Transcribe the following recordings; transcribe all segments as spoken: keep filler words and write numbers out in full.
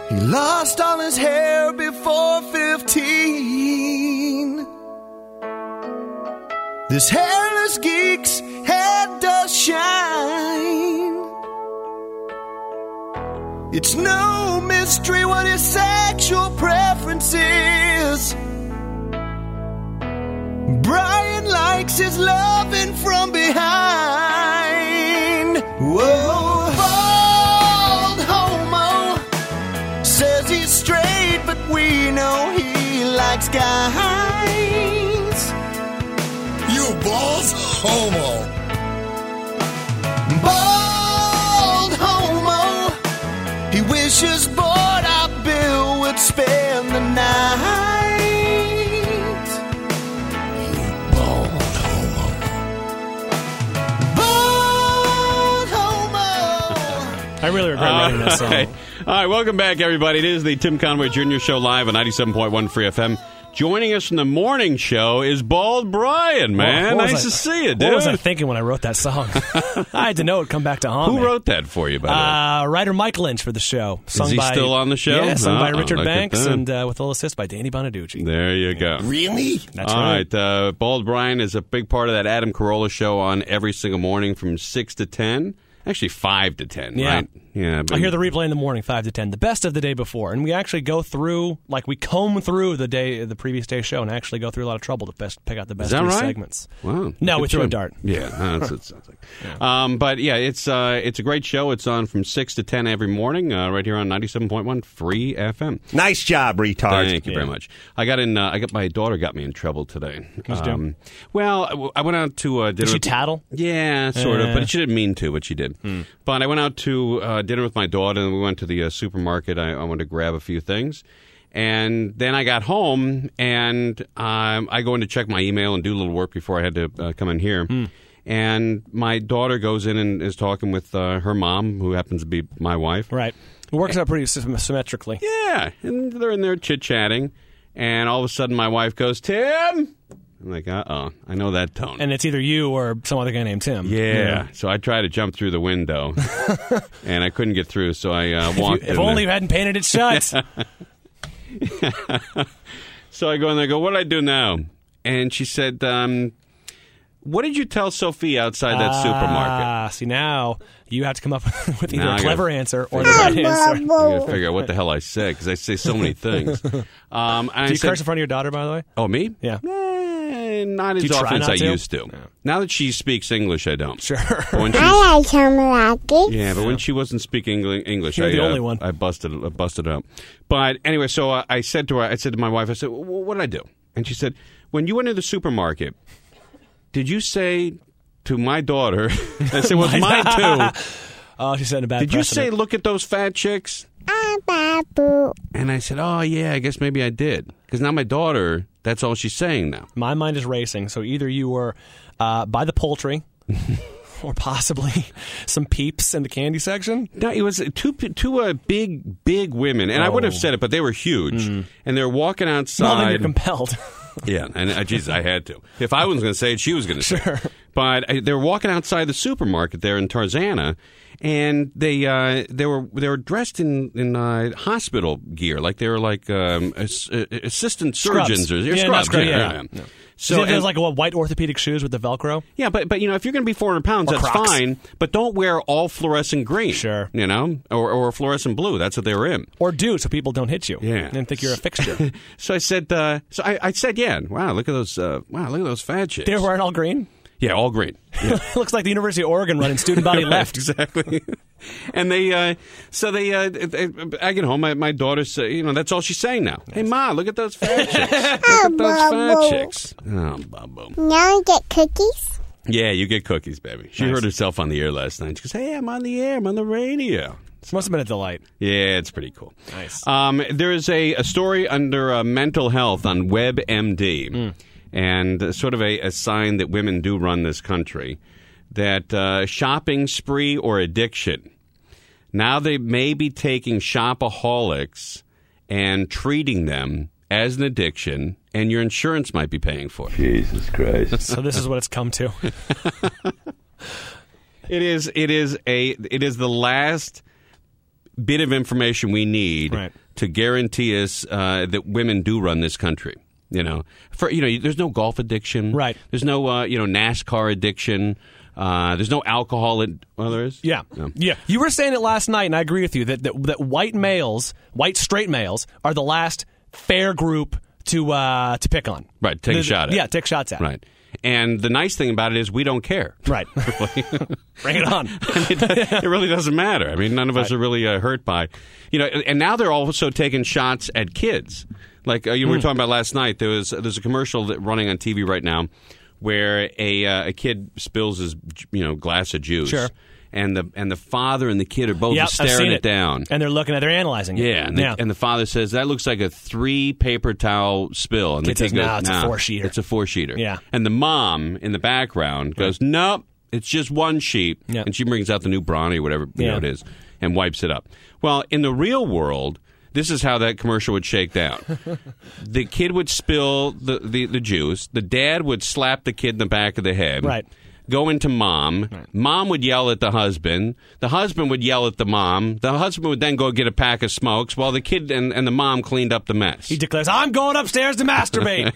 He lost all his hair before fifteen. This hairless geek's head does shine. It's no mystery what his sexual preference is. Brian likes his loving from behind. Whoa, bald homo says he's straight, but we know he likes guys. You bald homo. Bald homo. He wishes Board Bill would spend the night. I really regret writing that song. All right. All right, welcome back, everybody. It is the Tim Conway Junior Show live on ninety-seven point one Free F M. Joining us from the morning show is Bald Brian, man. Well, nice I, to see you, dude. What was I thinking when I wrote that song? I had to know it'd come back to haunt Who me. wrote that for you, by the way? Uh, writer Mike Lynch for the show. Sung is he by, still on the show? Yeah, sung by Oh, Richard look at Banks that. and uh, with a little assist by Danny Bonaducci. There you go. Really? That's All right. right. Uh, Bald Brian is a big part of that Adam Carolla show on every single morning from six to ten. Actually, five to ten, Yeah. right? Yeah. I hear the replay in the morning, five to ten, the best of the day before, and we actually go through, like we comb through the day, the previous day's show, and actually go through a lot of trouble to best pick out the best Is that three right? segments. Wow. No, Good we threw show. a dart. Yeah, that's what it sounds like. yeah. Um, but yeah, it's uh, it's a great show. It's on from six to ten every morning, uh, right here on ninety-seven point one Free F M. Nice job, retard. Thank you Yeah. very much. I got in. Uh, I got my daughter got me in trouble today. Who's doing? Um, well, I w- I went out to uh, dinner. Did she with- tattle? Yeah, sort of, Eh. but she didn't mean to, but she did. Hmm. But I went out to uh, dinner with my daughter, and we went to the uh, supermarket. I, I wanted to grab a few things. And then I got home, and um, I go in to check my email and do a little work before I had to uh, come in here. Hmm. And my daughter goes in and is talking with uh, her mom, who happens to be my wife. Right. It works out pretty sym- symmetrically. Yeah, and they're in there chit-chatting, and all of a sudden my wife goes, Tim! I'm like, uh-oh, I know that tone. And it's either you or some other guy named Tim. Yeah. So I tried to jump through the window, and I couldn't get through, so I uh, If, you, walked if in only there. you hadn't painted it shut. So I go in there and go, what do I do now? And she said, um, what did you tell Sophie outside that supermarket? Ah, see, now you have to come up with either Now I a gotta clever answer or the right answer. I got to figure out what the hell I said, because I say so many things. Um, and Do I you said, curse in front of your daughter, by the way? oh, me? Yeah. Eh, not as you try often as not I to? used to. Now that she speaks English, I don't. Sure. But when she's, I like chocolate. yeah, but when she wasn't speaking Engli- English, You're I, the uh, only one. I busted I busted it up. But anyway, so uh, I said to her, I said to my wife, I said, well, what did I do? And she said, when you went to the supermarket, did you say to my daughter, I said, well, it's mine too. Oh, she said a bad Did you say, precedent. look at those fat chicks? Ah, babu. And I said, oh, yeah, I guess maybe I did. Because now my daughter, that's all she's saying now. My mind is racing. So either you were uh, by the poultry or possibly some peeps in the candy section. No, it was two two uh, big, big women. And I would have Oh. said it, but they were huge. And they were walking Well, outside. then you're compelled. Yeah, and uh, Jesus, I had to. If I wasn't going to say it, she was going to say Sure. it. But uh, they were walking outside the supermarket there in Tarzana, and they uh, they were they were dressed in in uh, hospital gear, like they were like um, ass- uh, assistant Scrubs. surgeons or Yeah, scrubs. not scrub- yeah, yeah, yeah. yeah. So So there's and- like what, white orthopedic shoes with the Velcro. yeah, but but you know if you're going to be four hundred pounds, Or that's Crocs. fine. But don't wear all fluorescent green. Sure. you know, or or fluorescent blue. That's what they were in. Or do, so people don't hit you. Yeah. And think you're a fixture. So I said, uh, so I, I said, yeah, wow, look at those, uh, wow, look at those fat chicks. They were wearing all green? Yeah, all green. Looks like the University of Oregon running student body left. Exactly. And they, uh, so they, uh, they, I get home, my, my daughter said, you know, that's all she's saying now. Hey, Ma, look at those fat chicks. Look at those fat Bubble. chicks. Oh, Bubbo. Now I get cookies. Yeah, you get cookies, baby. She Nice. heard herself on the air last night. She goes, hey, I'm on the air. I'm on the radio. This must have been a delight. Yeah, it's pretty cool. Nice. Um, there is a, a story under uh, mental health on WebMD, Mm. and uh, sort of a, a sign that women do run this country, that uh, shopping spree or addiction, now they may be taking shopaholics and treating them as an addiction, and your insurance might be paying for it. Jesus Christ. So this is what it's come to. It is. It is a. It is the last bit of information we need Right. to guarantee us uh, that women do run this country. You know, for you know, there's no golf addiction. Right. There's no uh, you know NASCAR addiction. Uh, there's no alcohol. Ad- well, there is. Yeah. No. Yeah. You were saying it last night, and I agree with you, that, that, that white males, white straight males, are the last fair group to uh, to pick on. Right. Take The- a shot at. Yeah, take shots at. Right. And the nice thing about it is we don't care. Right. Bring it on. I mean, it really doesn't matter. I mean, none of us Right. are really uh, hurt by, you know. And now they're also taking shots at kids. Like uh, you know, we were talking about last night. There was there's a commercial that running on T V right now where a uh, a kid spills his you know glass of juice. Sure. And the and the father and the kid are both Yep, just I've staring seen it down. And they're looking at, they're analyzing it. Yeah, and the, yeah. and the father says that looks like a three paper towel spill, and Kid the kid says, goes, "No, it's a "Nah, four-sheeter." It's a four sheeter." Yeah. and the mom in the background goes, "Nope, it's just one sheet," Yeah. and she brings out the new Brawny, whatever you Yeah. know it is, and wipes it up. Well, in the real world, this is how that commercial would shake down. The kid would spill the, the, the juice. The dad would slap the kid in the back of the head. Right. Go into mom. Mom would yell at the husband. The husband would yell at the mom. The husband would then go get a pack of smokes while the kid and, and the mom cleaned up the mess. He declares, I'm going upstairs to masturbate.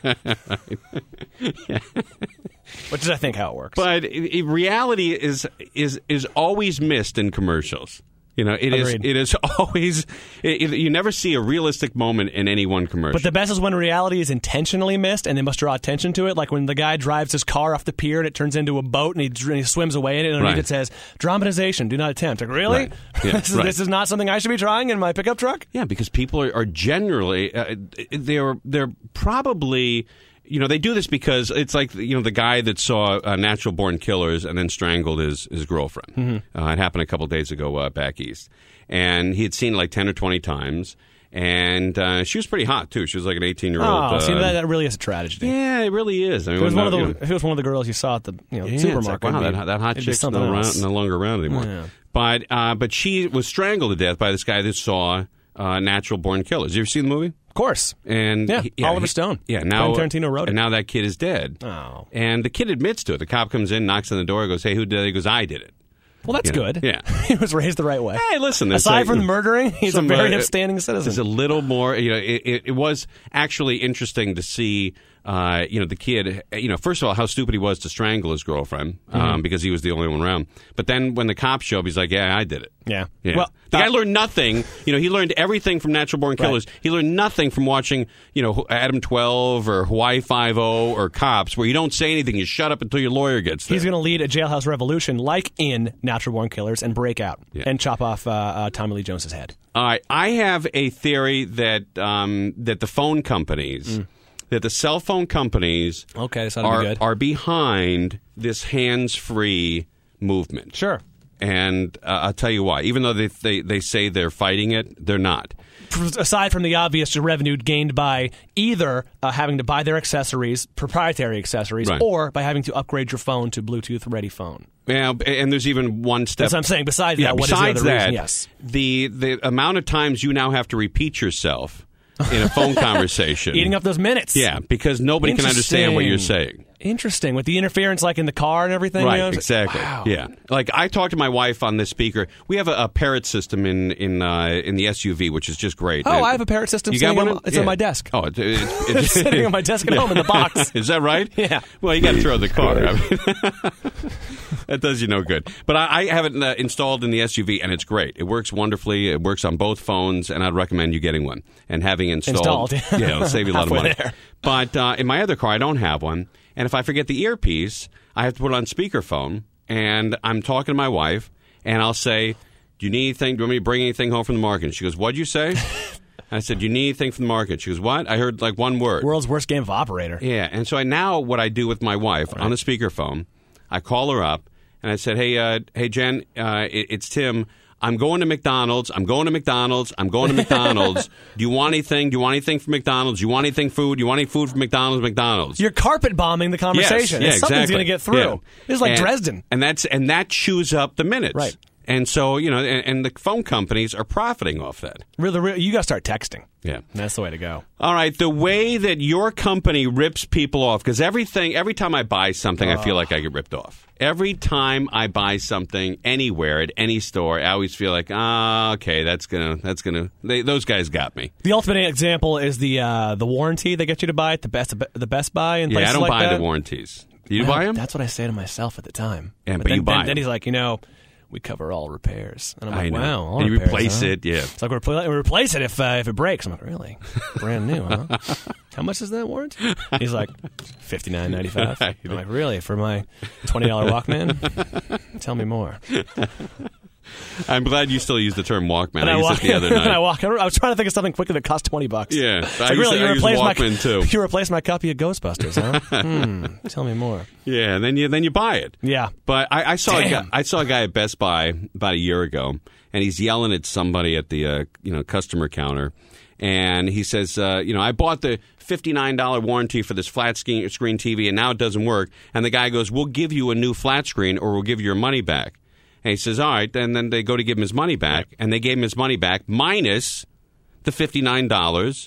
Which is, I think, how it works. But i- i- reality is is is always missed in commercials. You know, it is. Agreed. It is always. It, it- you never see a realistic moment in any one commercial. But the best is when reality is intentionally missed and they must draw attention to it. Like when the guy drives his car off the pier and it turns into a boat and he, dr- and he swims away in it and underneath Right. it says, dramatization, do not attempt. Like, really? Right. Yeah, this, is, right. this is not something I should be trying in my pickup truck? Yeah, because people are, are generally uh, they're they're probably you know they do this because it's like you know the guy that saw uh, Natural Born Killers and then strangled his his girlfriend. Mm-hmm. Uh, it happened a couple days ago uh, back east, and he had seen it like ten or twenty times, and uh, she was pretty hot too. She was like an eighteen year old. Oh, see, that, that really is a tragedy. yeah, it really is. I mean, If it, was when one of the- the, you know- if it was one of the girls you saw at the you know, Yeah, supermarket, it's like, wow, it'd be- that, that hot it'd be chick's no, something around, else. no longer around anymore. Yeah. But uh, but she was strangled to death by this guy that saw uh, Natural Born Killers. You ever seen the movie? Of course. And Yeah, he- Oliver he- Stone. Yeah, now Quentin Tarantino wrote it. And now that kid is dead. Oh. And the kid admits to it. The cop comes in, knocks on the door, goes, "Hey, who did it?" He goes, "I did it." Well, that's You know, good. yeah. He was raised the right way. Hey, listen. there's Aside like- from the murdering, he's some, a very uh, upstanding citizen. There's a little more, you know, it, it, it was actually interesting to see, uh, you know, the kid, you know, first of all, how stupid he was to strangle his girlfriend um, Mm-hmm. because he was the only one around. But then when the cops show up, he's like, "Yeah, I did it." Yeah. Yeah. Well, the guy uh, learned nothing. You know, he learned everything from Natural Born Killers. He learned nothing from watching, you know, Adam twelve or Hawaii Five-O or Cops, where you don't say anything. You shut up until your lawyer gets there. He's going to lead a jailhouse revolution like in Natural Born Killers and break out Yeah. and chop off uh, uh, Tommy Lee Jones's head. All right, I have a theory that um, that the phone companies, that the cell phone companies, Okay, this ought to be are good. are behind this hands-free movement. Sure. And uh, I'll tell you why. Even though they, they they say they're fighting it, they're not. Aside from the obvious revenue gained by either uh, having to buy their accessories, proprietary accessories, Right. or by having to upgrade your phone to Bluetooth-ready phone. Yeah, and there's even one step. That's what I'm saying. Besides yeah, that, what is the besides other that, reason? Yes. the the amount of times you now have to repeat yourself in a phone conversation, Eating up those minutes. Yeah, because nobody can understand what you're Interesting. saying. Interesting. With the interference like in the car and everything. Right, you know? It's like, exactly. wow. Yeah, like I talked to my wife on this speaker. We have a, a parrot system in in uh, in the S U V, which is just great. Oh, And- I have a parrot system You sitting got one? on- it's Yeah. on my desk. Oh, it, it, it, It's sitting on my desk at home in the box. Is that right? Yeah. Well, you got to throw the car. I mean, that does you no good. But I, I have it uh, installed in the S U V, and it's great. It works wonderfully. It works on both phones, and I'd recommend you getting one and having it installed. Installed. Yeah, it'll save you a lot of Halfway money. there. But uh, in my other car, I don't have one. And if I forget the earpiece, I have to put it on speakerphone, and I'm talking to my wife, and I'll say, "Do you need anything? Do you want me to bring anything home from the market?" And she goes, "What'd you say?" I said, "Do you need anything from the market?" She goes, "What?" I heard like one word. World's worst game of operator. Yeah, and so I now what I do with my wife on the speakerphone, I call her up, and I said, "Hey, uh, hey Jen, uh, it, it's Tim. I'm going to McDonald's. I'm going to McDonald's. I'm going to McDonald's. Do you want anything? Do you want anything from McDonald's? Do you want anything food? Do you want any food from McDonald's? McDonald's." You're carpet bombing the conversation. Yes, yeah, And something's exactly. going to get through. Yeah. This is like and, Dresden. and that's and that chews up the minutes, Right. And so, you know, and, and the phone companies are profiting off that. Really, really you got to start texting. Yeah. That's the way to go. All right, the way that your company rips people off, because everything, every time I buy something, I feel like I get ripped off. Every time I buy something anywhere at any store, I always feel like, ah, okay, that's gonna, that's gonna, they, those guys got me. The ultimate example is the uh, the warranty they get you to buy at the Best the Best Buy and Yeah, places I don't like buy that. the warranties. Do you Well, buy them? That's what I say to myself at the time. Yeah, but then, you buy then, 'em. then he's like, you know, we cover all repairs, and I'm like, I know. wow, all And you repairs, replace huh? it, yeah. It's like we repl- we replace it if uh, if it breaks. I'm like, really, brand new, huh? How much is that warranty? He's like, fifty nine ninety five. I'm like, really, for my twenty dollar Walkman? Tell me more. I'm glad you still use the term Walkman. And I, I, used walk, it the other night. and I walk. I was trying to think of something quicker that cost twenty bucks. Yeah, It's I like, use, really, you I use replaced my Walkman too. you replaced my copy of Ghostbusters, huh? hmm. Tell me more. Yeah, and then you then you buy it. Yeah. But I, I saw a guy, Damn. I saw a guy at Best Buy about a year ago, and he's yelling at somebody at the uh, you know customer counter, and he says, uh, you know, I bought the fifty-nine dollar warranty for this flat screen, screen T V, and now it doesn't work. And the guy goes, we'll give you a new flat screen, or we'll give you your money back. And he says, all right. And then they go to give him his money back, and they gave him his money back minus the fifty-nine dollars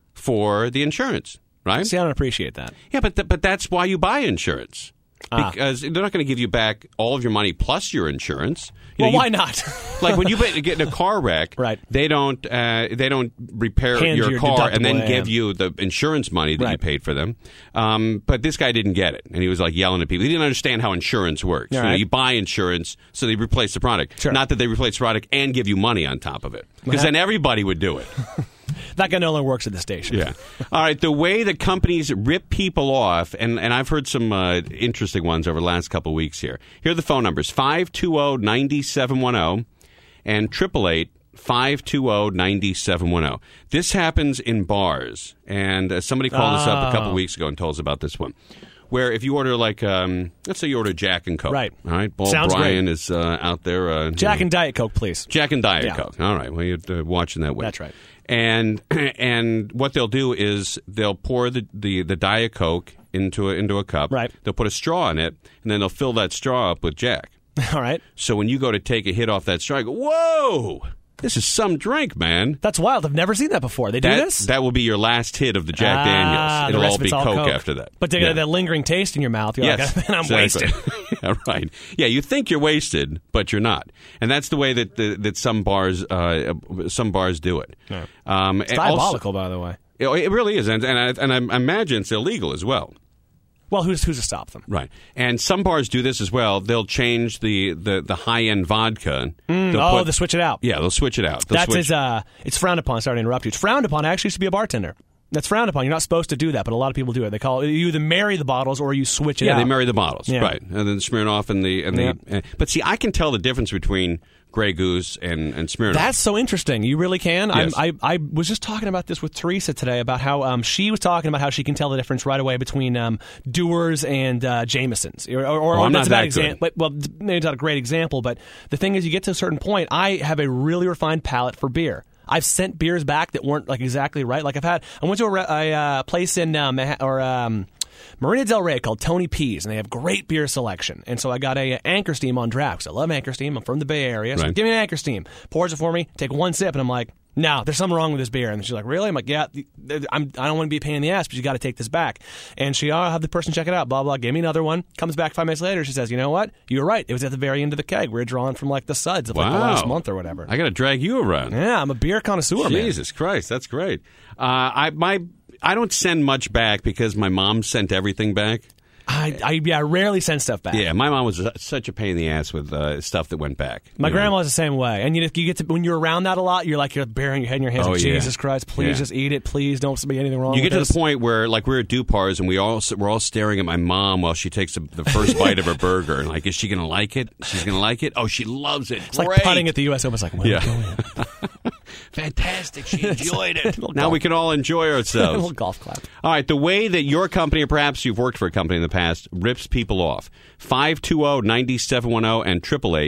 for the insurance, right? See, I don't appreciate that. Yeah, but th- but that's why you buy insurance. Ah. Because they're not going to give you back all of your money plus your insurance. You Well, know, why you- not? Like when you get in a car wreck, Right. They don't uh, they don't repair Hand your, your car and then deductible, give yeah. you the insurance money that you Right. paid for them. Um, but this guy didn't get it, and he was like yelling at people. He didn't understand how insurance works. All You know, right. you buy insurance, so they replace the product. Sure. Not that they replace the product and give you money on top of it, because Well, then everybody would do it. That guy no longer works at the station. Yeah. All right. The way that companies rip people off, and, and I've heard some uh, interesting ones over the last couple of weeks here. Here are the phone numbers five two zero, nine seven one zero and eight eight eight, five two zero, nine seven one zero. This happens in bars, and uh, somebody called us up a couple Oh. of weeks ago and told us about this one. Where if you order, like, um, let's say you order Jack and Coke. Right. All right. Paul Sounds Bryan great. is uh, out there. Uh, you Jack know, and Diet Coke, please. Jack and Diet Yeah. Coke. All right. Well, you're uh, watching that way. That's right. And and what they'll do is they'll pour the, the, the Diet Coke into a, into a cup. Right. They'll put a straw in it, and then they'll fill that straw up with Jack. All right. So when you go to take a hit off that straw, you go, whoa, this is some drink, man. That's wild. I've never seen that before. They do That, this? that will be your last hit of the Jack Ah, Daniels. the It'll rest all of be it's all Coke, Coke after that. But they got Yeah. that lingering taste in your mouth. You're Yes, like, man, I'm exactly. wasted. Yeah, right. Yeah, you think you're wasted, but you're not, and that's the way that the, that some bars uh, some bars do it. Yeah. Um, It's and also- diabolical, by the way. it, it really is, and and I, and I imagine it's illegal as well. Well, who's who's to stop them? Right, and some bars do this as well. They'll change the, the, the high end vodka. They'll Oh, put- they switch it out. yeah, they'll switch it out. They'll That's switch, is, uh, it's frowned upon. Sorry to interrupt you. It's frowned upon. I actually used to be a bartender. That's frowned upon. You're not supposed to do that, but a lot of people do it. They call it, you either marry the bottles or you switch it yeah, out. they marry the bottles, Yeah. right, and then Smirnoff and the and the. Yeah. uh, but see, I can tell the difference between Grey Goose and and Smirnoff. That's so interesting. You really can. Yes. I'm, I I was just talking about this with Teresa today about how um, she was talking about how she can tell the difference right away between um, Dewar's and uh, Jameson's. Or, or, or Oh, I'm that's not a bad that good. example. But, well, maybe it's not a great example. But the thing is, you get to a certain point. I have a really refined palate for beer. I've sent beers back that weren't like exactly right. Like I've had, I went to a, re- a uh, place in um, or um, Marina Del Rey called Tony P's, and they have great beer selection. And so I got a, uh Anchor Steam on draft. 'Cause I love Anchor Steam. I'm from the Bay Area, so Right. give me an Anchor Steam. Pours it for me. Take one sip, and I'm like, no, there's something wrong with this beer. And she's like, really? I'm like, yeah, I'm, I don't want to be a pain in the ass, but you got to take this back. And she, oh, I'll have the person check it out, blah, blah, gave me another one. Comes back five minutes later. She says, you know what? You were right. It was at the very end of the keg. We were drawing from like the suds of like the Wow. last month or whatever. I got to drag you around. Yeah, I'm a beer connoisseur, man. Jesus Christ, that's great. Uh, I my I don't send much back because my mom sent everything back. I, I, yeah, I rarely send stuff back. Yeah, my mom was such a pain in the ass with uh, stuff that went back. My You know? grandma's the same way. And you, you get to, when you're around that a lot, you're like, you're burying your head in your hands. Oh, like, yeah. Jesus Christ, please Yeah. just eat it. Please don't be anything wrong You with get to this. the point where, like, we're at Dupar's and we all we're all staring at my mom while she takes the, the first bite of her burger. And like, is she going to like it? She's going to like it. Oh, she loves it. It's Great. like putting at the U S Open. It's like, well, Yeah. go in. Fantastic. She enjoyed it. Little Now golf- we can all enjoy a ourselves. little golf clap. All right, the way that your company, or perhaps you've worked for a company in the past, rips people off. five two zero, nine seven one zero and eight eight eight,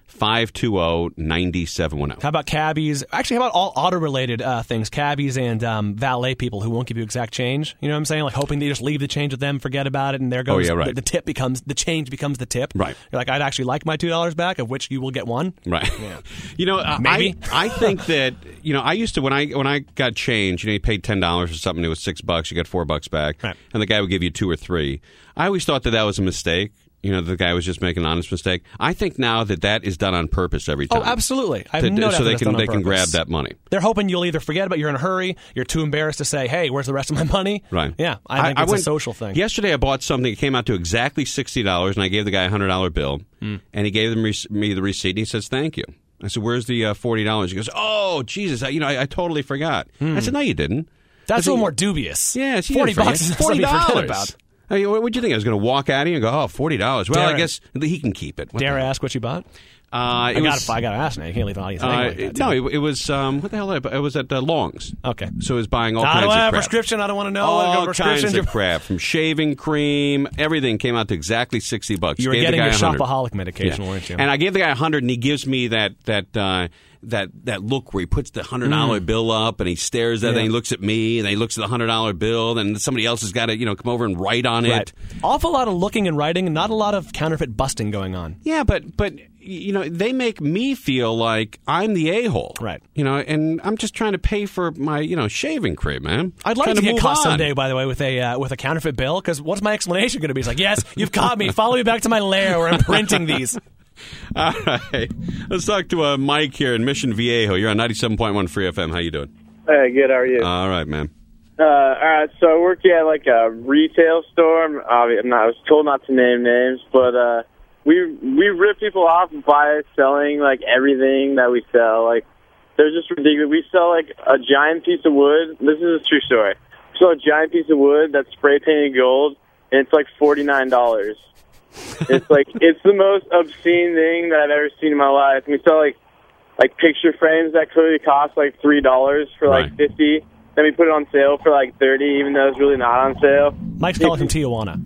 five two zero, nine seven one zero. How about cabbies? Actually, how about all auto-related uh, things? Cabbies and um, valet people who won't give you exact change. You know what I'm saying? Like hoping they just leave the change with them, forget about it, and there goes Oh, yeah, right. the, the tip becomes the change becomes the tip. Right. You're like, I'd actually like my two dollars back, of which you will get one. Right. Yeah. You know, uh, Maybe. I, I think that, you know, I used to, when I when I got change, you know, you paid ten dollars or something, it was six bucks, you got four bucks back, Right. and the guy would give you two or three. I always thought that that was a mistake. You know, the guy was just making an honest mistake. I think now that that is done on purpose every time. Oh, absolutely. I have To- no doubt so that they it's can done on they can grab purpose. that money. They're hoping you'll either forget about it, you're in a hurry, you're too embarrassed to say, hey, where's the rest of my money? Right. Yeah, I think it's went- a social thing. Yesterday I bought something that came out to exactly sixty dollars, and I gave the guy a one hundred dollar bill, Mm. and he gave them rec- me the receipt, and he says, thank you. I said, where's the uh, forty dollars? He goes, oh, Jesus, I, you know, I, I totally forgot. I said, no, you didn't. Hmm. That's I a said, little more dubious. Yeah, it's forty bucks is something you forget about. I mean, what would you think? I was going to walk out of here and go, oh, forty dollars. Well, Dare I I- guess he can keep it. What Dare the- I ask what you bought? Uh, I it got was, to I got to ask now. You can't leave an audience uh, hanging like that. no, too. it, it was, um, what the hell did I buy? It was at uh, Long's. Okay. So he was buying all I kinds don't of have a crap. prescription. I don't want to know. All prescriptions. kinds of crap, from shaving cream, everything came out to exactly sixty bucks. You were Gave the getting guy your one hundred. shopaholic medication, Yeah. weren't you? And I gave the guy a hundred, and he gives me that that uh, that that look where he puts the hundred dollar bill up, and he stares at it, Mm. Yeah. and he looks at me, and then he looks at the hundred dollar bill, and somebody else has got to you know come over and write on Right. it. Awful lot of looking and writing, and not a lot of counterfeit busting going on. Yeah, but but you know they make me feel like I'm the a hole, Right. You know, and I'm just trying to pay for my you know shaving cream, man. I'd like Trying to get move caught on. someday, by the way, with a uh, with a counterfeit bill. Because what's my explanation going to be? It's like, yes, you've caught me. Follow me back to my lair where I'm printing these. All right, let's talk to uh, Mike here in Mission Viejo. You're on ninety-seven point one Free F M. How you doing? Hey, good. How are you? All right, man. Uh, all right. So I work at like a retail store. I'm, I'm not, I was told not to name names, but uh, we we rip people off by selling like everything that we sell. Like they're just ridiculous. We sell like a giant piece of wood. This is a true story. We sell a giant piece of wood that's spray painted gold, and it's like forty-nine dollars. It's like it's the most obscene thing that I've ever seen in my life. We sell like like picture frames that clearly cost like three dollars for like Right. fifty. Then we put it on sale for like thirty, even though it's really not on sale. Mike's calling from Tijuana.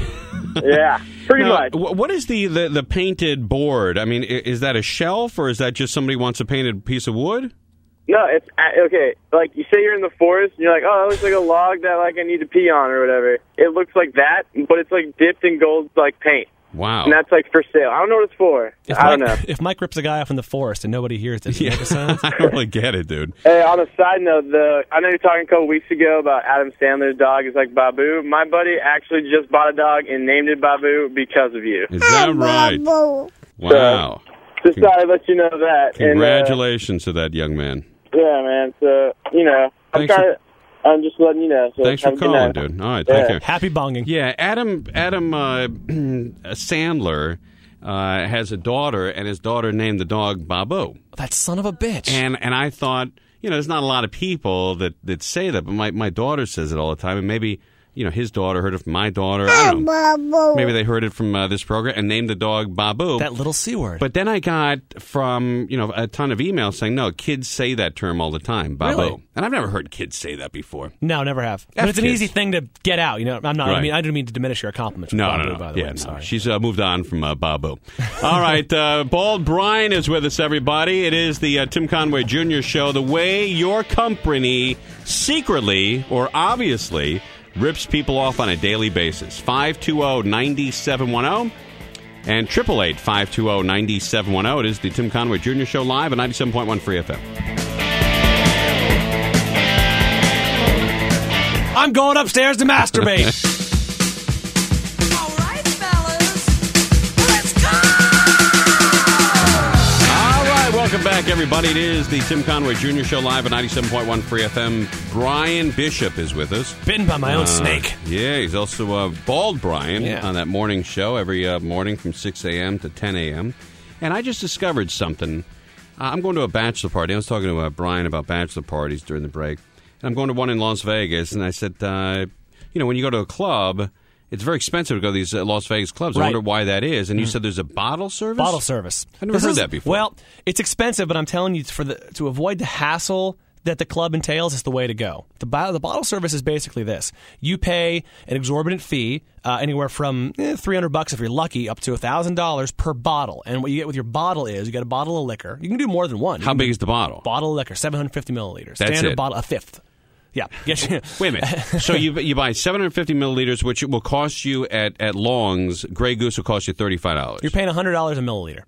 Yeah, pretty Now, much. wh- what is the, the, the painted board? I mean, i- is that a shelf, or is that just somebody wants a painted piece of wood? No, it's uh, okay. Like you say, you're in the forest, and you're like, oh, that looks like a log that like I need to pee on or whatever. It looks like that, but it's like dipped in gold like paint, Wow. and that's like for sale. I don't know what it's for. If I don't Mike, know. If Mike rips a guy off in the forest and nobody hears it, does it Yeah. make a sound? I don't really get it, dude. Hey, on a side note, the I know you're talking a couple weeks ago about Adam Sandler's dog is like Babu. My buddy actually just bought a dog and named it Babu because of you. Is that right? Boo. Wow. Just thought I'd let you know that. Congratulations to that young man. And, uh, yeah, man. So, you know, I'm Thanks for- trying to, I'm just letting you know. So Thanks for have a good calling, night. dude. All right, thank Yeah. you. Happy bonging. Yeah, Adam Adam uh, Sandler uh, has a daughter, and his daughter named the dog Babu. That son of a bitch. And and I thought, you know, there's not a lot of people that, that say that, but my, my daughter says it all the time, and maybe, you know, his daughter heard it from my daughter. I don't know. Boo. Maybe they heard it from uh, this program and named the dog Babu. that little C word. But then I got from, you know, a ton of emails saying, no, kids say that term all the time, Babu. Really? And I've never heard kids say that before. no, never have. But it's an kids. easy thing to get out. You know, I'm not. I Right. mean, I didn't mean to diminish your compliments. No, Babu, no, no. By the yeah, way, I'm no. sorry. She's uh, moved on from uh, Babu. All right, uh, Bald Brian is with us, everybody. It is the uh, Tim Conway Junior Show. The way your company secretly or obviously rips people off on a daily basis. five two zero, nine seven one zero and eight eight eight, five two zero, nine seven one zero. It is the Tim Conway Junior Show live at ninety-seven point one Free F M. I'm going upstairs to masturbate. All right, fellas, let's go! All right, welcome back, everybody. It is the Tim Conway Junior Show live at ninety-seven point one Free F M. Brian Bishop is with us. Bitten by my own Uh, snake. Yeah, he's also uh, Bald Brian Yeah. on that morning show every uh, morning from six a.m. to ten a.m. And I just discovered something. Uh, I'm going to a bachelor party. I was talking to uh, Brian about bachelor parties during the break. And I'm going to one in Las Vegas. And I said, uh, you know, when you go to a club, it's very expensive to go to these uh, Las Vegas clubs. I Right. wonder why that is. And you said there's a bottle service? Bottle service. I never This heard is- that before. Well, it's expensive, but I'm telling you, for the to avoid the hassle, that the club entails is the way to go. The, bo- the bottle service is basically this. You pay an exorbitant fee, uh, anywhere from eh, three hundred bucks if you're lucky, up to one thousand dollars per bottle. And what you get with your bottle is you get a bottle of liquor. You can do more than one. You How can big do is the bottle? Bottle of liquor, seven hundred fifty milliliters. That's Standard it. bottle, a fifth. Yeah. Get you- Wait a minute. So you you buy seven hundred fifty milliliters, which will cost you at, at Long's. Grey Goose will cost you thirty-five dollars. You're paying one hundred dollars a milliliter.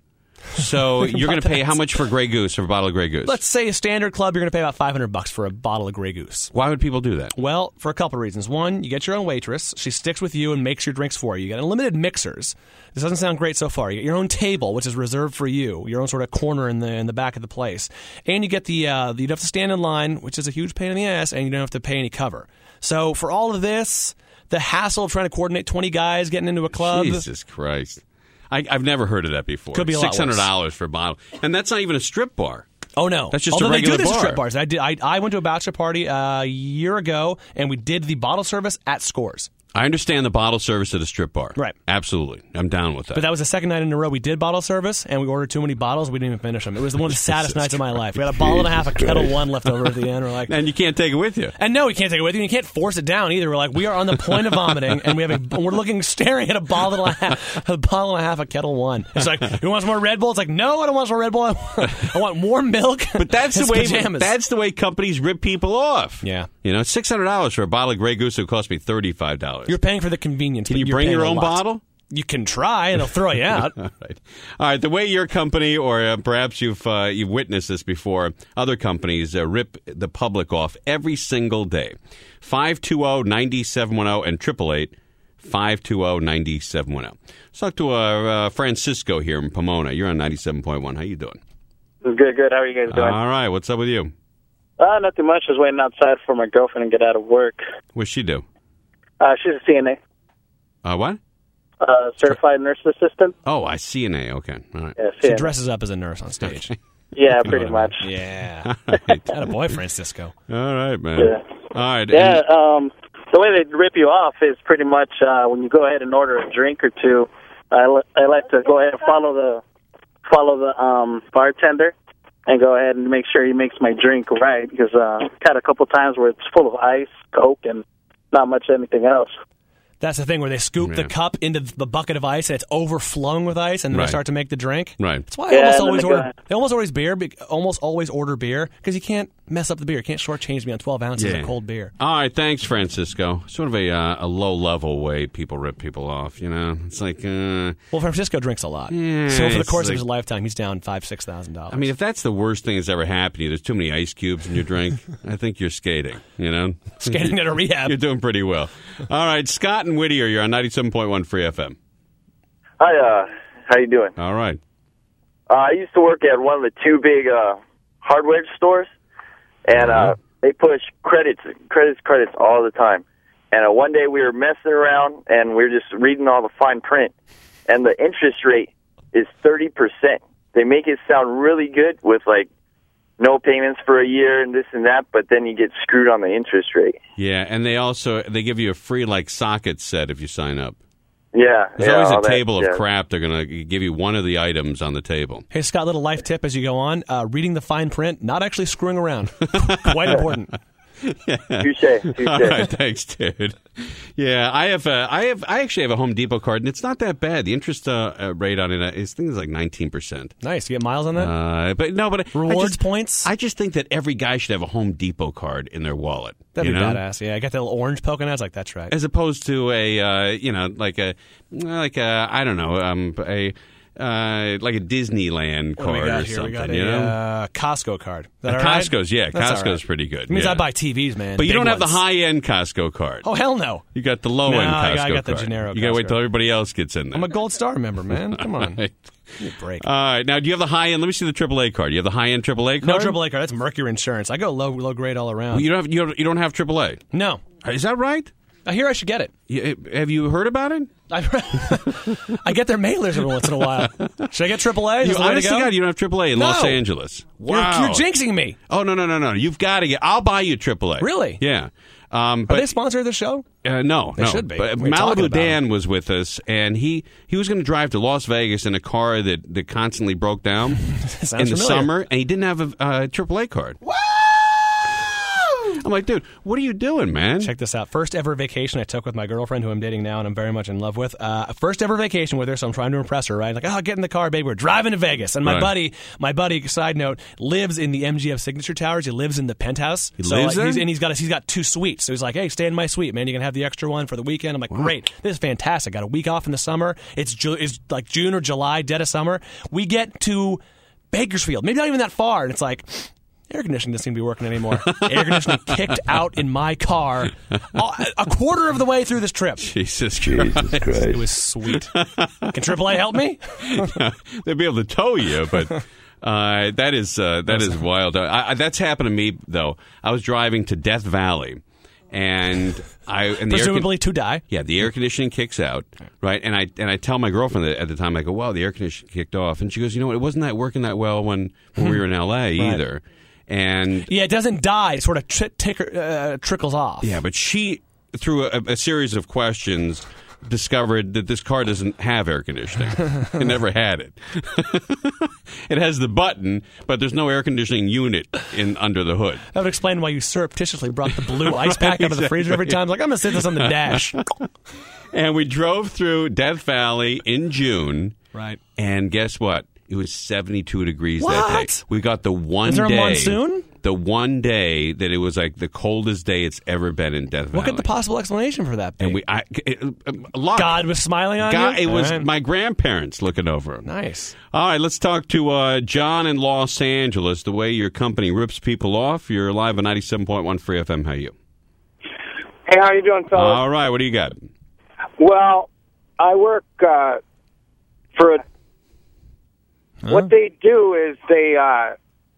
So you're going to pay About how that. much for Grey Goose, for a bottle of Grey Goose? Let's say a standard club, you're going to pay about five hundred bucks for a bottle of Grey Goose. Why would people do that? Well, for a couple of reasons. One, you get your own waitress. She sticks with you and makes your drinks for you. You get unlimited mixers. This doesn't sound great so far. You get your own table, which is reserved for you, your own sort of corner in the in the back of the place. And you get the, uh, you don't have to stand in line, which is a huge pain in the ass, and you don't have to pay any cover. So for all of this, the hassle of trying to coordinate twenty guys getting into a club. Jesus Christ. I, I've never heard of that before. Could be a lot six hundred dollars for a bottle. And that's not even a strip bar. Oh, no. That's just Although a regular they do this bar. at strip bars. I, did, I, I went to a bachelor party uh, a year ago, and we did the bottle service at Scores. I understand the bottle service at a strip bar. Right. Absolutely. I'm down with that. But that was the second night in a row we did bottle service, and we ordered too many bottles. We didn't even finish them. It was one of the saddest nights of my life. We had a bottle and a half of Kettle One left over at the end. We're like, and you can't take it with you. and no, we can't take it with you. You can't force it down either. We're like, we are on the point of vomiting, and we have a, we're looking, staring at a bottle and a half, a bottle and a half of Kettle One. It's like, you want some more Red Bull? It's like, no, I don't want some more Red Bull. I want, I want more milk. But that's the and way pajamas. that's the way companies rip people off. Yeah. You know, six hundred dollars for a bottle of Grey Goose would cost me thirty-five dollars. You're paying for the convenience. Can but you you're bring paying your a own lot. bottle? You can try, and they'll throw you out. All right. All right. The way your company, or uh, perhaps you've uh, you've witnessed this before, other companies uh, rip the public off every single day. five two zero, nine seven one zero and triple eight five two zero, nine seven one zero. Let's talk to uh, uh, Francisco here in Pomona. You're on ninety-seven point one. How you doing? Good, good. How are you guys doing? All right. What's up with you? Uh, nothing much. Just waiting outside for my girlfriend to get out of work. What's she do? Uh, she's a C N A, Uh, what? uh, certified nurse assistant. Oh, I C N A. Okay. All right. Yeah, She C N A. dresses up as a nurse on stage. Yeah, pretty much. Yeah. All right. Had a boy, Francisco. All right, man. Yeah. All right. Yeah, And- um, the way they rip you off is pretty much uh, when you go ahead and order a drink or two. I, li- I like to go ahead and follow the follow the um, bartender and go ahead and make sure he makes my drink right, because uh, I've had a couple times where it's full of ice, Coke, and not much anything else. That's the thing where they scoop the Yeah. cup into the bucket of ice and it's overflowing with ice, and then Right. they start to make the drink. Right. That's why I Yeah, almost and then always the order. guy- They almost always beer. be- Almost always order beer because you can't mess up the beer. You can't shortchange me on twelve ounces of cold beer. All right, thanks, Francisco. Sort of a uh, a low level way people rip people off. You know, it's like. Uh, Well, Francisco drinks a lot, Yeah, so for the it's course like- of his lifetime, he's down five, six thousand dollars. I mean, if that's the worst thing that's ever happened to you, there's too many ice cubes in your drink. I think you're skating. You know, skating at a rehab. You're doing pretty well. All right, Scott and Whittier, you're on ninety-seven point one Free F M. Hi, uh, how you doing? All right. Uh, I used to work at one of the two big uh, hardware stores, and uh, they push credits, credits, credits all the time. And uh, one day we were messing around, and we were just reading all the fine print, and the interest rate is thirty percent. They make it sound really good with, like, no payments for a year and this and that, but then you get screwed on the interest rate. Yeah, and they also they give you a free like socket set if you sign up. Yeah. There's yeah, always all a that, table of yeah. crap. They're going to give you one of the items on the table. Hey, Scott, little life tip as you go on. Uh, reading the fine print, not actually screwing around. Quite important. Touche, touche. All right, thanks, dude. Yeah, I have. A, I have. I actually have a Home Depot card, and it's not that bad. The interest uh, uh, rate on it, uh, is, I think, is like nineteen percent. Nice. You get miles on that? Uh, but no, but Rewards I just, points? I just think that every guy should have a Home Depot card in their wallet. That'd you be know? badass. Yeah, I got that little orange poking out. I was like, that's right. As opposed to a, uh, you know, like a, like a, I don't know, um, a. Uh, like a Disneyland What do we card got or here? something, We got a you know? uh, Costco card. Is that Uh, all right? Costco's, yeah, That's all Costco's right. pretty good. It means yeah. I buy T Vs, man. But you Big don't have ones. the high-end Costco card. Oh, hell no. You got the low-end No, Costco I got- I got the card. generic You got to wait Costco. till everybody else gets in there. I'm a Gold Star member, man. Come on. All right. Give me a break. All right. Now, do you have the high-end? Let me see the triple A card. You have the high-end triple A card? No triple A card. That's Mercury Insurance. I go low, low grade all around. Well, you don't have you don't, you don't have triple A. no. Is that right? I hear I should get it. You, have you heard about it? I, I get their mailers every once in a while. Should I get triple A? Is You, that the way to honest to go? God, you don't have triple A in No. Los Angeles. You're, Wow. you're jinxing me. Oh, no, no, no, no. You've got to get. I'll buy you triple A. Really? Yeah. Um, Are but they sponsor the show? Uh, no, They no. should be. But We're talking Malibu about Dan was with us, and he, he was going to drive to Las Vegas in a car that, that constantly broke down in the familiar. summer, and he didn't have a uh, triple A card. What? I'm like, dude, what are you doing, man? Check this out. First ever vacation I took with my girlfriend, who I'm dating now and I'm very much in love with. Uh, first ever vacation with her, so I'm trying to impress her, right? Like, oh, get in the car, baby. We're driving to Vegas. And my Right. buddy, my buddy, side note, lives in the M G M Signature Towers. He lives in the penthouse. He so, lives like, there? he's, and he's got a, he's got two suites. So he's like, hey, stay in my suite, man. You can have the extra one for the weekend. I'm like, great. This is fantastic. Got a week off in the summer. It's, Ju- it's like June or July, dead of summer. We get to Bakersfield, maybe not even that far, and it's like, air conditioning doesn't seem to be working anymore. Air conditioning kicked out in my car a quarter of the way through this trip. Jesus Christ. Jesus Christ. It was sweet. Can triple A help me? They'd be able to tow you, but uh, that is uh, that is wild. I, I, that's happened to me though. I was driving to Death Valley, and I and the air con- Presumably to die. yeah, the air conditioning kicks out, right? And I and I tell my girlfriend at the time, I go, "Wow, the air conditioning kicked off," and she goes, "You know what? It wasn't that working that well when when we were in L A either." And Yeah, it doesn't die. It sort of tri- ticker, uh, trickles off. yeah, but she, through a, a series of questions, discovered that this car doesn't have air conditioning. It never had it. It has the button, but there's no air conditioning unit in under the hood. That would explain why you surreptitiously brought the blue ice pack out of the freezer every time. Like, I'm going to sit this on the dash. And we drove through Death Valley in June. Right. And guess what? It was seventy-two degrees What? that day. We got the one Is there a day. monsoon? The one day that it was like the coldest day it's ever been in Death Valley. What could the possible explanation for that be? And we, I, it, a lot. God was smiling on God, you? it was All right. my grandparents looking over him. Nice. All right, let's talk to uh, John in Los Angeles. The way your company rips people off. You're live on ninety-seven point one Free F M. How are you? Hey, how you doing, fellas? All right, what do you got? Well, I work uh, for a... Huh? What they do is they, uh,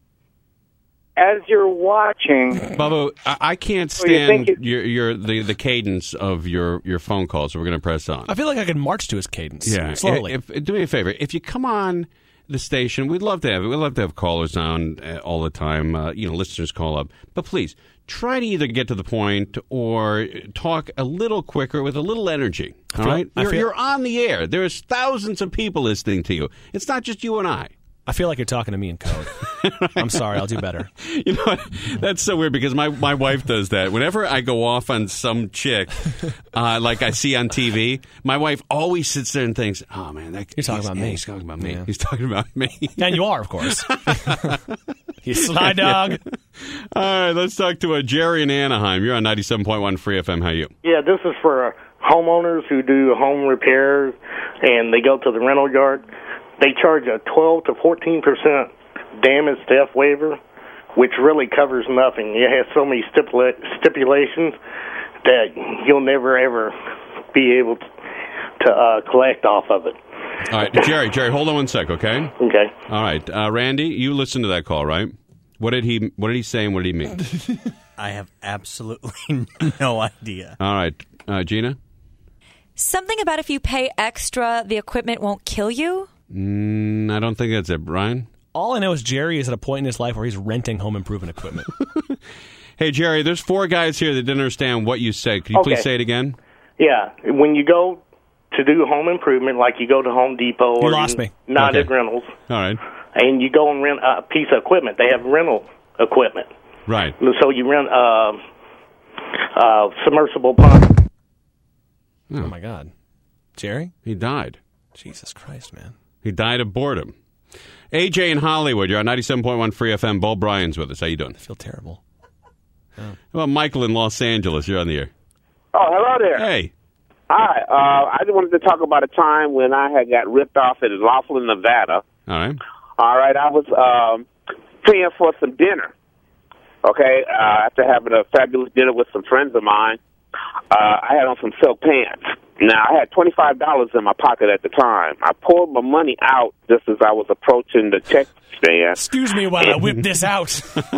as you're watching... Bubba, I, I can't Oh, you think stand it- your, your the, the cadence of your, your phone call, so we're going to press on. I feel like I could march to his cadence. Yeah, Slowly. If, if, do me a favor. If you come on the station, we'd love to have it. We'd love to have callers on uh, all the time. Uh, you know, listeners call up, but please try to either get to the point or talk a little quicker with a little energy. All feel- right, I you're, feel- you're on the air. There's thousands of people listening to you. It's not just you and I. I feel like you're talking to me in code. I'm sorry. I'll do better. You know what? That's so weird because my, my wife does that. Whenever I go off on some chick, uh, like I see on T V, my wife always sits there and thinks, "Oh man, that, You're talking he's, about yeah, me." He's talking about me. Yeah. He's talking about me." And you are, of course. You sly dog. All right, let's talk to uh, Jerry in Anaheim. You're on ninety-seven point one Free F M. How are you? Yeah, this is for uh, homeowners who do home repairs and they go to the rental yard. They charge a twelve to fourteen percent damage theft waiver, which really covers nothing. It has so many stipula- stipulations that you'll never, ever be able to, to uh, collect off of it. All right, Jerry, Jerry, hold on one sec, okay? Okay. All right, uh, Randy, you listened to that call, right? What did he What did he say and what did he mean? I have absolutely no idea. All right, uh, Gina? Something about if you pay extra, the equipment won't kill you? Mm, I don't think that's it. Brian? All I know is Jerry is at a point in his life where he's renting home improvement equipment. Hey, Jerry, there's four guys here that didn't understand what you said. Could you Okay. please say it again? Yeah, when you go to do home improvement, like you go to Home Depot You or lost me. United Okay. Rentals, All right. and you go and rent a piece of equipment, they have rental equipment. Right. So you rent a uh, uh, submersible pump. Oh, my God. Jerry? He died. Jesus Christ, man. He died of boredom. A J in Hollywood, you're on ninety-seven point one Free F M. Bo Bryan's with us. How you doing? I feel terrible. How about Michael in Los Angeles? You're on the air. Oh, hello there. Hey. Hi. Uh, I just wanted to talk about a time when I had got ripped off at Laughlin, Nevada. All right. All right. I was um, paying for some dinner. Okay. Uh, after having a fabulous dinner with some friends of mine, uh, I had on some silk pants. Now, I had twenty-five dollars in my pocket at the time. I pulled my money out just as I was approaching the check stand. Excuse me while I whip this out.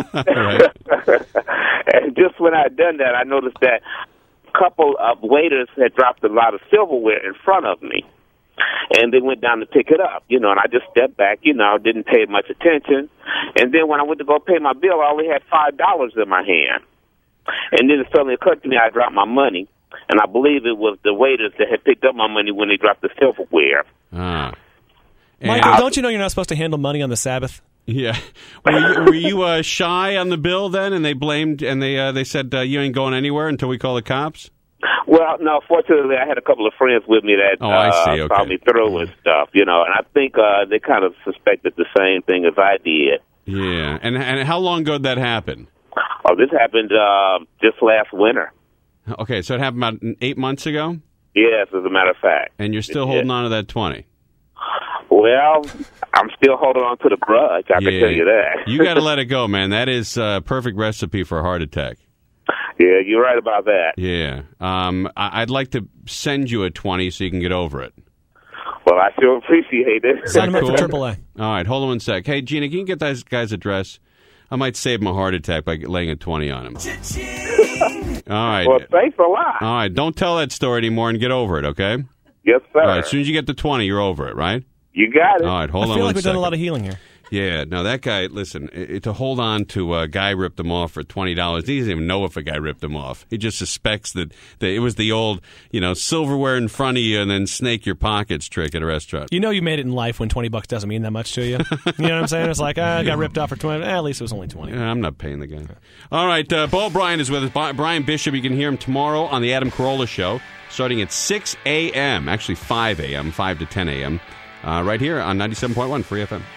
And just when I had done that, I noticed that a couple of waiters had dropped a lot of silverware in front of me. And they went down to pick it up, you know, and I just stepped back, you know, didn't pay much attention. And then when I went to go pay my bill, I only had five dollars in my hand. And then it suddenly occurred to me I dropped my money. And I believe it was the waiters that had picked up my money when they dropped the silverware. Ah. Michael, don't you know you're not supposed to handle money on the Sabbath? Yeah. Were you, were you uh, shy on the bill then, and they blamed, and they uh, they said uh, you ain't going anywhere until we call the cops? Well, no, fortunately, I had a couple of friends with me that Oh, I see, uh, okay. saw me through and stuff, you know, and I think uh, they kind of suspected the same thing as I did. Yeah. And and how long ago did that happen? Oh, this happened uh, just last winter. Okay, so it happened about eight months ago? Yes, as a matter of fact. And you're still Yeah. holding on to that twenty? Well, I'm still holding on to the grudge, I Yeah. can tell you that. You got to let it go, man. That is a perfect recipe for a heart attack. Yeah, you're right about that. Yeah. Um, I- I'd like to send you a twenty so you can get over it. Well, I sure appreciate it. Sign him up for Cool. triple A. All right, hold on one sec. Hey, Gina, can you get that guy's address? I might save him a heart attack by laying a twenty on him. All right. Well, thanks a lot. All right, don't tell that story anymore and get over it, okay? Yes, sir. All right, as soon as you get to twenty, you're over it, right? You got it. All right, hold I on feel one like we've done a second. lot of healing here. Yeah, no, that guy, listen, i- to hold on to a guy ripped him off for twenty dollars, he doesn't even know if a guy ripped him off. He just suspects that, that it was the old, you know, silverware in front of you and then snake your pockets trick at a restaurant. You know you made it in life when twenty bucks doesn't mean that much to you. You know what I'm saying? It's like, ah, I got ripped off for twenty. Eh, at least it was only twenty. Yeah, I'm not paying the guy. All right, uh, Bo Bryan is with us. Bi- Brian Bishop, you can hear him tomorrow on the Adam Carolla Show, starting at six a.m., actually five a.m., five to ten a.m., uh, right here on ninety-seven point one Free F M.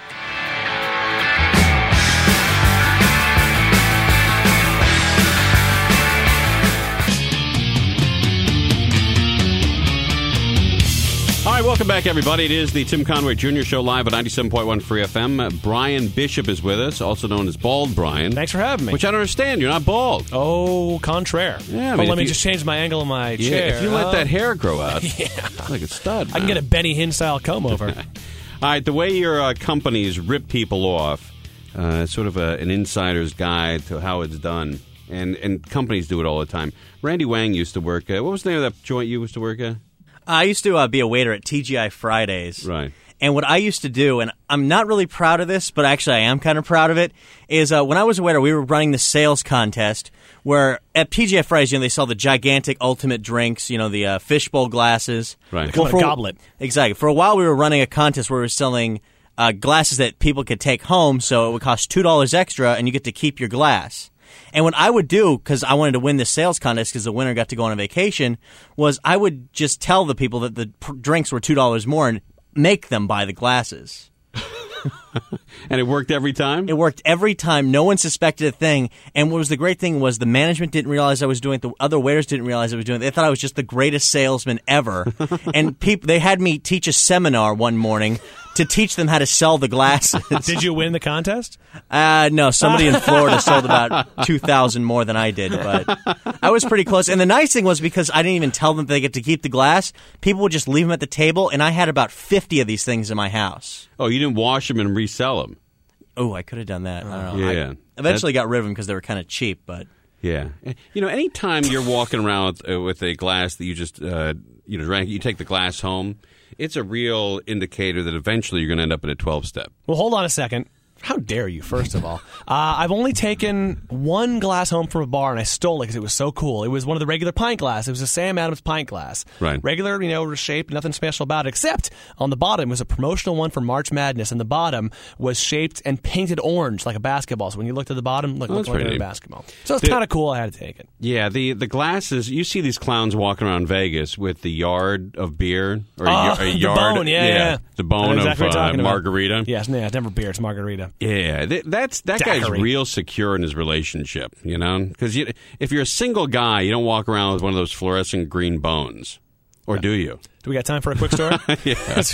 All right, welcome back, everybody. It is the Tim Conway Junior Show live at ninety-seven point one Free F M. Uh, Brian Bishop is with us, also known as Bald Brian. Thanks for having me. Which I don't understand. You're not bald. Oh, contraire. Yeah, I But mean, let if me you- just change my angle of my Yeah, chair. if you let Oh. that hair grow out, Yeah. like a stud. I can man. get a Benny Hinn style comb over. All right, the way your uh, companies rip people off, uh, sort of a, an insider's guide to how it's done, and and companies do it all the time. Randy Wang used to work. Uh, what was the name of that joint you used to work at? I used to uh, be a waiter at T G I Fridays. Right. And what I used to do, and I'm not really proud of this, but actually I am kind of proud of it, is uh, when I was a waiter, we were running the sales contest where at T G I Fridays, you know, they sell the gigantic ultimate drinks, you know, the uh, fishbowl glasses. Right. They come in a for, goblet. Exactly. For a while, we were running a contest where we were selling uh, glasses that people could take home, so it would cost two dollars extra, and you get to keep your glass. And what I would do, because I wanted to win this sales contest because the winner got to go on a vacation, was I would just tell the people that the pr- drinks were two dollars more and make them buy the glasses. And it worked every time? It worked every time. No one suspected a thing. And what was the great thing was the management didn't realize I was doing it. The other waiters didn't realize I was doing it. They thought I was just the greatest salesman ever. And peop- they had me teach a seminar one morning to teach them how to sell the glasses. Did you win the contest? Uh, no, somebody in Florida sold about two thousand more than I did, but I was pretty close. And the nice thing was because I didn't even tell them they get to keep the glass, people would just leave them at the table, and I had about fifty of these things in my house. Oh, you didn't wash them and resell them? Oh, I could have done that. I don't know. Yeah. I eventually got rid of them because they were kind of cheap, but... Yeah. You know, anytime you're walking around with, uh, with a glass that you just, uh, you know, drank, you take the glass home, it's a real indicator that eventually you're going to end up in a twelve-step. Well, hold on a second. How dare you, first of all? Uh, I've only taken one glass home from a bar, and I stole it because it was so cool. It was one of the regular pint glass. It was a Sam Adams pint glass. Right. Regular, you know, shaped, nothing special about it, except on the bottom was a promotional one for March Madness, and the bottom was shaped and painted orange like a basketball. So when you looked at the bottom, look, Oh, looked that's like pretty a neat. basketball. So it's The- kind of cool. I had to take it. Yeah, the, the glasses, you see these clowns walking around Vegas with the yard of beer. Or a, Oh, y- a the yard, bone, yeah, yeah. The I bone know exactly of what you're uh, talking about. margarita. Yes, yeah, never beer. It's margarita. Yeah, th- that's that Daiquiri. guy's real secure in his relationship, you know? Because you, if you're a single guy, you don't walk around with one of those fluorescent green bones. Or do you? Do we got time for a quick story? Yeah.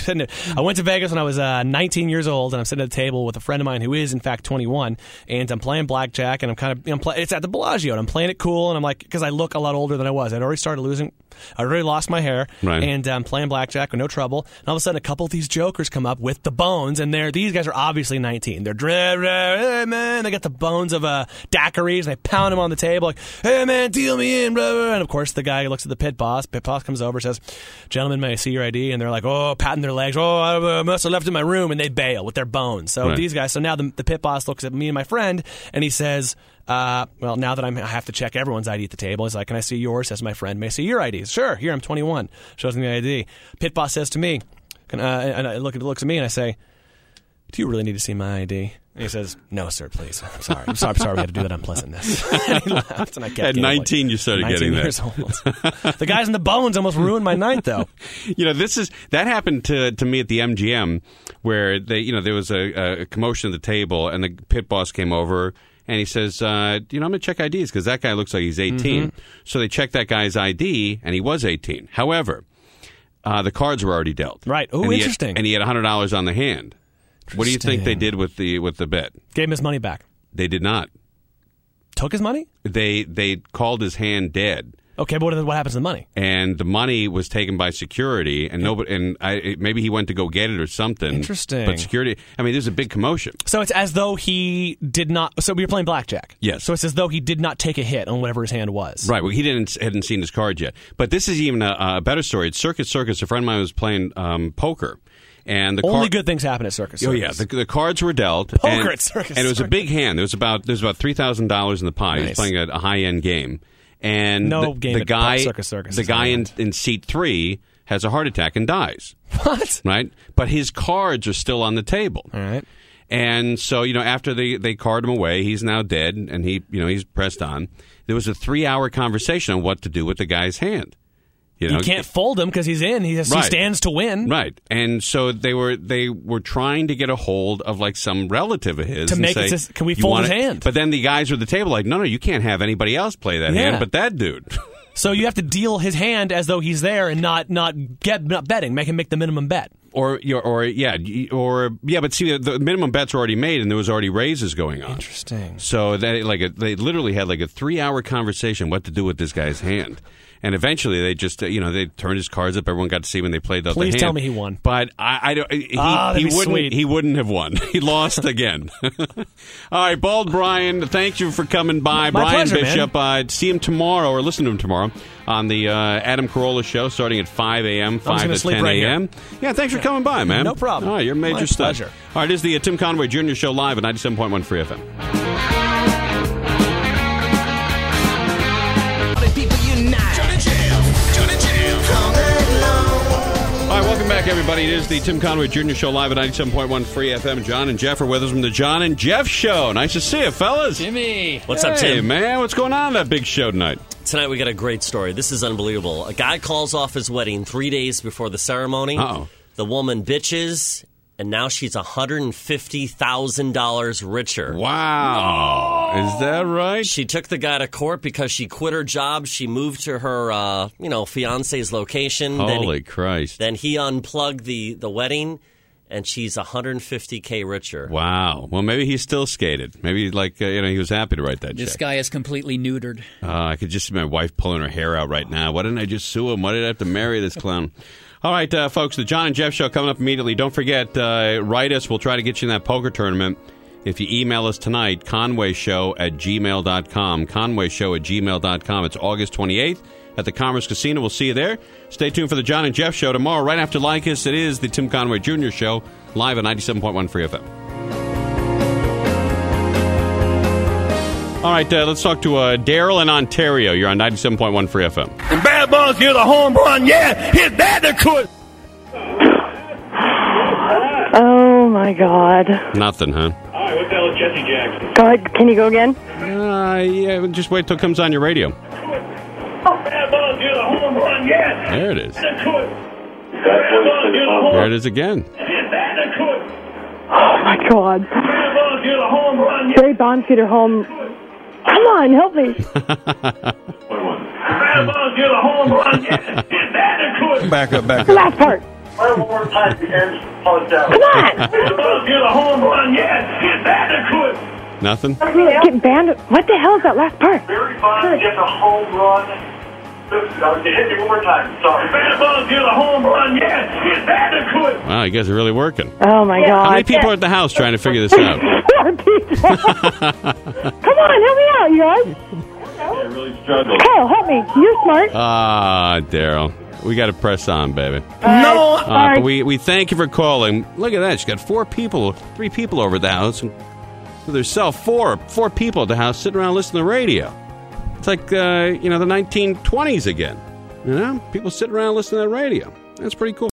I went to Vegas when I was uh, nineteen years old, and I'm sitting at a table with a friend of mine who is, in fact, twenty-one, and I'm playing blackjack, and I'm kind of, you know, play, it's at the Bellagio, and I'm playing it cool, and I'm like, because I look a lot older than I was. I'd already started losing, I already lost my hair, Right. and I'm playing blackjack with no trouble, and all of a sudden, a couple of these jokers come up with the bones, and they're, these guys are obviously nineteen. They're, dra- dra- hey, man, they got the bones of uh, daiquiris, and they pound them on the table, like, hey, man, deal me in, blah, blah, blah. And of course, the guy looks at the pit boss, pit boss comes over, says, gentlemen, may I see your I D? And they're like, oh, patting their legs. Oh, I uh, must have left it in my room. And they bail with their bones. So Right. these guys, so now the, the pit boss looks at me and my friend, and he says, uh, well, now that I'm, I have to check everyone's I D at the table, he's like, can I see yours? Says my friend, may I see your I D? Sure, here, I'm twenty-one. Shows me the I D. Pit boss says to me, can, uh, and I look, looks at me and I say, do you really need to see my I D? And he says, "No, sir, please. I'm sorry. I'm sorry. I'm sorry. We had to do that unpleasantness." And he laughed, and I kept At giggling. nineteen, you started nineteen getting years that. old. The guys in the bones almost ruined my night, though. You know, this is that happened to to me at the M G M, where they, you know, there was a, a commotion at the table, and the pit boss came over. And he says, uh, you know, I'm going to check I Ds because that guy looks like he's eighteen. Mm-hmm. So they checked that guy's I D, and he was eighteen. However, uh, the cards were already dealt. Right. Oh, and he had- interesting. and he had one hundred dollars on the hand. What do you think they did with the with the bet? Gave him his money back. They did not. Took his money? They they called his hand dead. Okay, but what, what happens to the money? And the money was taken by security, and nobody, and I, it- maybe he went to go get it or something. Interesting. But security, I mean, there's a big commotion. So it's as though he did not. So we were playing blackjack. Yes. So it's as though he did not take a hit on whatever his hand was. Right. Well, he didn't hadn't seen his card yet. But this is even a, a better story. It's Circus Circus. A friend of mine was playing um, poker, and the Only car- good things happen at Circus Oh Circus. yeah, the, the cards were dealt. Poker and, at Circus and it was a Circus. big hand. There was about there's about three thousand dollars in the pie. He Nice. was playing a, a high end game, and No the, game the at guy Circus Circus the is guy in, high-end. in seat three has a heart attack and dies. What? Right, but his cards are still on the table. All right. And so, you know, after they, they card him away, he's now dead, and he, you know, he's pressed on. There was a three-hour conversation on what to do with the guy's hand. You know, You can't fold him because he's in. He, has, he Right. stands to win. Right, and so they were they were trying to get a hold of like some relative of his To and make say, it just- can we "You fold wanna-" his hand? But then the guys at the table like, no, no, you can't have anybody else play that Yeah. hand, but that dude. So you have to deal his hand as though he's there and not not get not betting. Make him make the minimum bet. Or, or, or yeah, or yeah, but see, the minimum bets were already made, and there was already raises going on. Interesting. So they like a, they literally had like a three-hour conversation what to do with this guy's hand, and eventually they just uh, you know they turned his cards up. Everyone got to see when they played the Please hand. tell me he won. But I, I don't. He, Ah, that'd he be wouldn't. sweet. He wouldn't have won. He lost again. All right, Bald Brian, thank you for coming by. My Brian pleasure, Bishop. Uh, see him tomorrow or listen to him tomorrow on the uh, Adam Carolla show, starting at five a.m. five gonna to sleep ten right here. a.m. Yeah, thanks for coming by, man. No problem. All right, you're a major My stud. pleasure. All right, this is the uh, Tim Conway Junior Show live at ninety-seven point one Free F M. All right, welcome back, everybody. It is the Tim Conway Junior Show live at ninety-seven point one Free F M. John and Jeff are with us from the John and Jeff Show. Nice to see you, fellas. Jimmy. What's up, Hey, Tim? man, what's going on in that big show tonight? Tonight we got a great story. This is unbelievable. A guy calls off his wedding three days before the ceremony. Uh-oh. The woman bitches, and now she's one hundred fifty thousand dollars richer. Wow. Is that right? She took the guy to court because she quit her job. She moved to her, uh, you know, fiance's location. Then Holy he, Christ. Then he unplugged the, the wedding, and she's one hundred fifty K richer. Wow. Well, maybe he still skated. Maybe, like, uh, you know, he was happy to write that This check. guy is completely neutered. Uh, I could just see my wife pulling her hair out right now. Why didn't I just sue him? Why did I have to marry this clown? All right, uh, folks, the John and Jeff Show coming up immediately. Don't forget, uh, write us. We'll try to get you in that poker tournament. If you email us tonight, conwayshow at gmail dot com. conwayshow at gmail dot com. It's August twenty-eighth at the Commerce Casino. We'll see you there. Stay tuned for the John and Jeff Show tomorrow. Right after Lycus, it is the Tim Conway Junior Show, live at ninety-seven point one Free F M. All right, uh, let's talk to uh, Daryl in Ontario. You're on ninety-seven point one Free F M. And Bad Bones get a home run, yeah, hit that the court. Oh, my God. Nothing, huh? All right, what the hell is Jesse Jackson? Go ahead. Can you go again? Uh, yeah, just wait till it comes on your radio. Bad Bones get a home run, yeah, There it is. hit the court. Bad Bones get a home There run, it is again. hit that the court. Oh, my God. Bad Bones get a home run, yeah. Barry Bondskeeter home. Come on, help me. Bad Bones get a home run, yeah, hit that the court. Back up, back The last part. One more time, the end. Come on. Bad Bones get a home run, yeah, hit that the court. Nothing? Get banned. What the hell is that last part? Barry Bonds gets a home run. I'll hit you one more time. Sorry. Bad Bones get a home run, yeah, hit that the court. Wow, you guys are really working. Oh, my God. How many people are at the house trying to figure this out? Four people. Come on, help me out, you guys. I really struggle. Kyle, help me. You're smart. Ah, Daryl. We got to press on, baby. No. Uh, but we, we thank you for calling. Look at that. She's got four people, three people over at the house. And with herself, four, four people at the house sitting around listening to the radio. It's like, uh, you know, the nineteen twenties again. You know, people sitting around listening to the radio. That's pretty cool.